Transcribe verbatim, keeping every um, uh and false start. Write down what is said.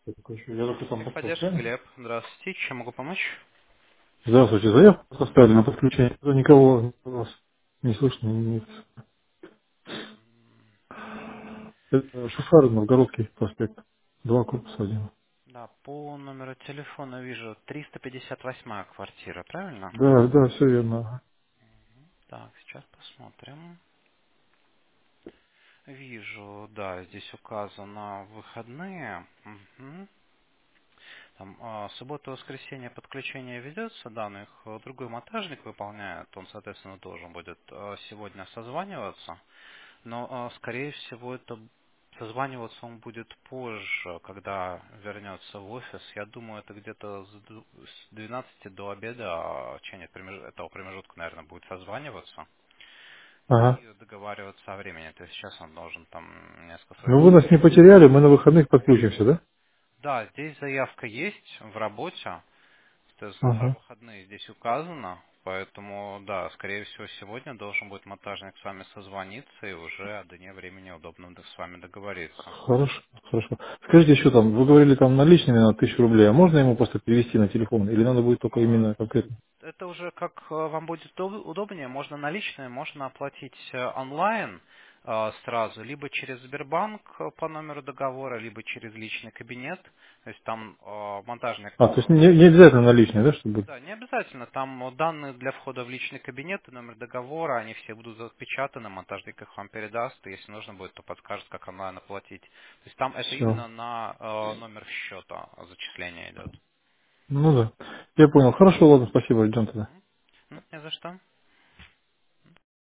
Я такой еще, я только там пошел, Техподдержка, правильно? Глеб. Здравствуйте. Чем могу помочь? Здравствуйте, заявку составили на подключение. Да никого у вас не слышно. Нет. Это Шуфар, Новгородский проспект. Два корпуса один. Да, по номеру телефона вижу триста пятьдесят восьмая квартира, правильно? Да, да, все верно. Так, сейчас посмотрим. Вижу, да, здесь указано выходные. Мгм. Там, а, суббота, воскресенье подключение ведется, да, но их э, другой монтажник выполняет. Он, соответственно, должен будет э, сегодня созваниваться. Но, а, скорее всего, это созваниваться он будет позже, когда вернется в офис. Я думаю, это где-то с ду- с двенадцати до обеда, а, в течение промеж- этого промежутка, наверное, будет созваниваться Ага. и договариваться о времени. То есть сейчас он должен там несколько своих Ну вы нас не задач. потеряли, мы на выходных подключимся, да? Да, здесь заявка есть в работе. Соответственно, на Ага. выходные здесь указано. Поэтому, да, скорее всего, сегодня должен будет монтажник с вами созвониться и уже о дне времени удобно с вами договориться. Хорошо, хорошо. Скажите еще там, вы говорили там наличными на тысячу рублей, а можно ему просто перевести на телефон? Или надо будет только А, именно конкретно? Это уже как э, вам будет удоб- удобнее. Можно наличные, можно оплатить э, онлайн э, сразу, либо через Сбербанк э, по номеру договора, либо через личный кабинет. То есть там э, монтажник. А, то есть э, не, не обязательно наличные, да, чтобы... Да, не обязательно. Там э, данные для входа в личный кабинет и номер договора, они все будут запечатаны, монтажник их вам передаст, и если нужно будет, то подскажет, как онлайн оплатить. То есть там это Все. именно на э, номер счета зачисление идет. Ну да. Я понял. Хорошо, ладно, спасибо, идем тогда. Мгм. Ну, не за что.